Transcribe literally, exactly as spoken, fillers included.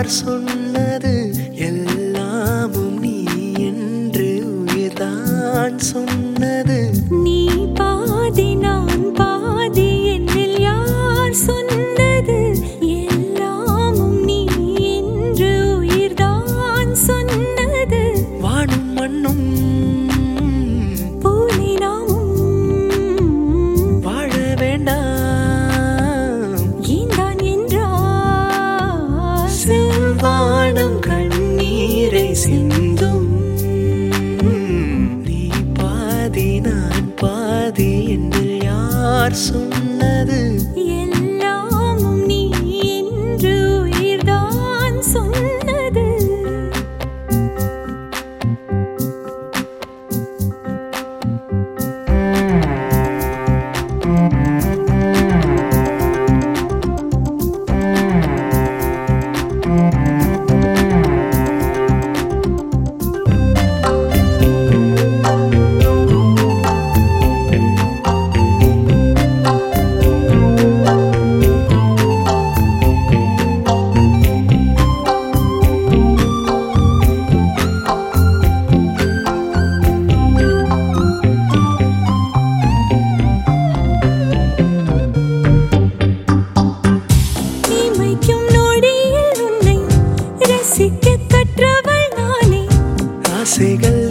யார் சொன்னது எல்லாமும் நீ என்று உயிர்தான் சொன்னது நீ பாதி நான் பாதி என்னில் யார் சொன்னது எல்லாமும் நீ என்று உயிர்தான் சொன்னது வானும் மண்ணும் போலே நாமும் வாழ வேண்டாம் ஏந்தான் என்றால் செவ்வானம் கண்ணீரை சிந்தும் நீ பாதி நான் பாதி என்று யார் சொன்னது எல்லாமும் நீ என்று உயிர்தான் சொன்னது இமைக்கும் நொடியில் உன்னை ரசிக்க கற்றவள் நானே ஆசைகள்